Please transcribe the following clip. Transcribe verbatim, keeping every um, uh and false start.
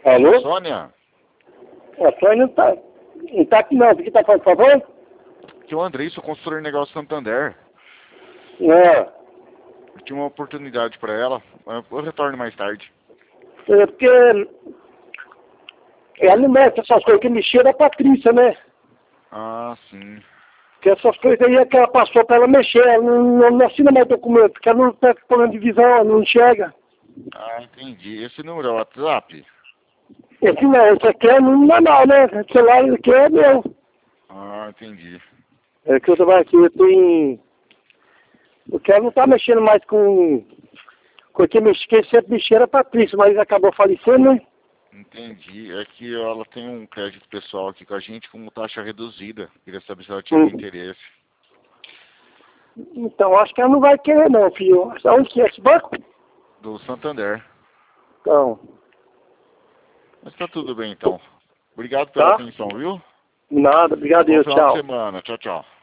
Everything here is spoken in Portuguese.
Alô? Sônia? A Sônia não tá, não tá aqui não. O que tá falando, por favor? Que o Andrei, sou consultor de negócio Santander. É, Eu tinha uma oportunidade para ela. Eu retorno mais tarde. é porque ela não mexe essas coisas que mexia da Patrícia, né? Ah, sim. Porque essas coisas aí é que ela passou pra ela mexer. Ela não, não, não assina mais documento, porque ela não tá com problema de visão, ela não enxerga. Ah, entendi. Esse número é o WhatsApp? Esse não, esse aqui é no normal, né? O celular aqui é meu. Ah, entendi. É que eu trabalho aqui, eu tenho... Porque ela não tá mexendo mais com... Com quem mexe, quem sempre mexia era a Patrícia, mas acabou falecendo, né? Entendi. É que ela tem um crédito pessoal aqui com a gente com taxa reduzida. Queria saber se ela tinha Hum. interesse. Então, acho que ela não vai querer não, filho. Onde que é esse banco? Do Santander. Então, Mas tá tudo bem então. Obrigado pela tá? atenção, viu? Nada, obrigado, Bom eu, final de tchau. semana. Tchau, tchau.